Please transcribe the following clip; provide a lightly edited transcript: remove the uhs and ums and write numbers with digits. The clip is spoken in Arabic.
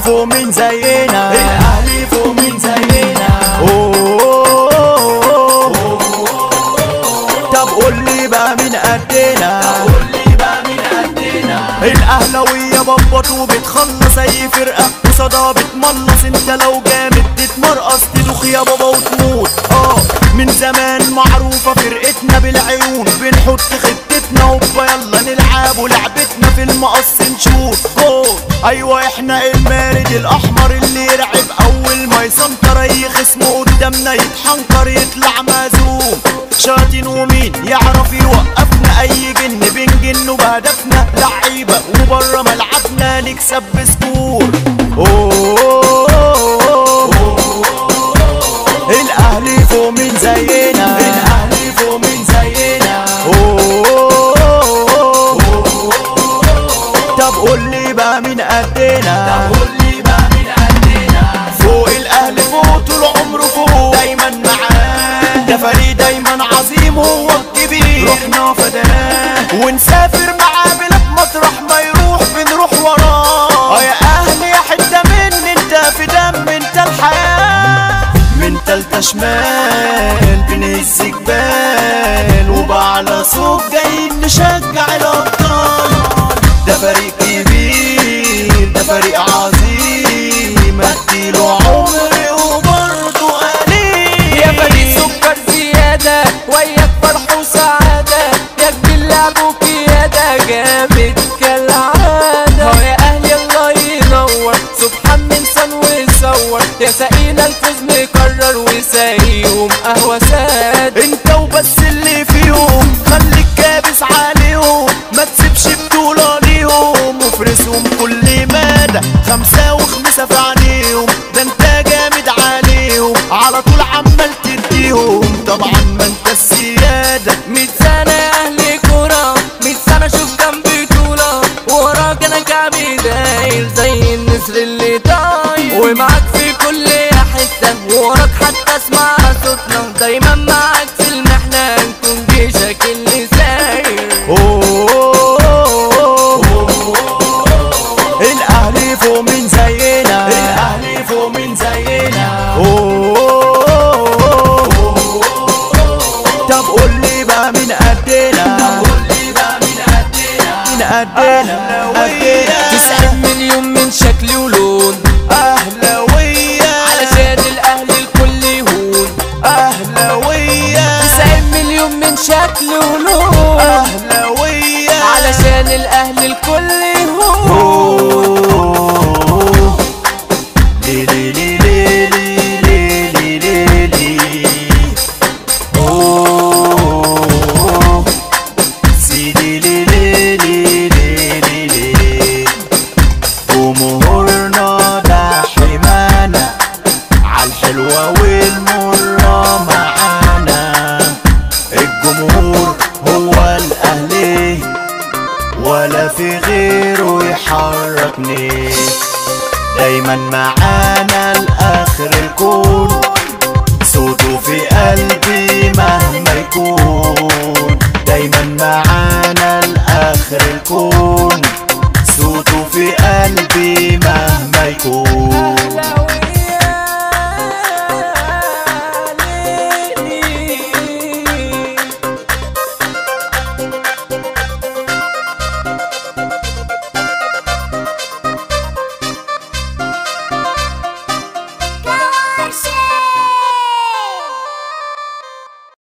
فوق من زينا، الاهلي فوق من زينا. طب قولي بقى مين قدنا، الاهلاوية ببط وبتخلص اي فرقة وصدى بتملص. انت لو جامد تتمرقص تدوخ يا بابا وتموت. من زمان معروفة فرقتنا بالعيون، بنحط خطتنا هوبا يلا نلعب ولعبتنا في المقص نشوف جول. ايوه احنا المارد الاحمر اللي يرعب اول ما يسنطر اي خصم قدامنا يتحنكر يطلع مهزوم. شاطين ومين يعرف يوقفنا، اي جن بنجنه بهدفنا، لعيبة وبره ملعبنا نكسب بسكور. الاهلي فوق من زينا، الاهلي فوق من زينا. طب قولي بقى مين قدنا، فوق الاهلي فوق طول عمره فوق دايما معاه، ده فريق دايما عظيم هو الكبير. رحنا فداه ونسافر معاه بلاد مطرح ما يروح بنروح وراه. يا اهلي يا حته مني انت في دم انت الحياه. من تالتة شمال بنهز جبال وبعلى صوت جايين نشجع الابطال. ده فريق كبير ده فريق عظيم، اديله عمري وبرضه قليل. يا فريق سكر زيادة وياك فرح وسعادة، يا كبير لعب وقيادة جامد كالعادة. يا اهلي الله ينور سبحان انسان ويصور، يا سقينا الفوز مكرر وسايقهم قهوة ساد. انت وبس اللي فيهم خليك كابس عليهم، ما تسيبش بطولة ليهم وفرسهم كل مدى. خمسة وخمسة في عينيهم، ده انت جامد عليهم على طول عمال تديهم. طبعا ما انت السيادة. 100 سنة يا اهلي كورة، 100 سنة شوف كام بطولة، وراك انا كعبي داير زي النسر اللي طاير، ومعاك في كل حتة وراك حتى اسمع صوتنا، دايما معاك في المحنة نكون جيشك اللي ساير. الاهلي فوق من زينا، الاهلي فوق من زينا. طب قولي بقى مين قدنا، مين قدنا 90 مليون من شكل ولون، اهلاوية علشان الاهلي الكل يهون. اهلاوية 90 مليون من شكل ولون، اهلاوية علشان الاهلي الكل يهون. جمهورنا ده حمانا عالحلوة والمرة معانا. الجمهور هو الاهلي ولا في غيره يحركني، دايما معانا لاخر الكون، صوته في قلبي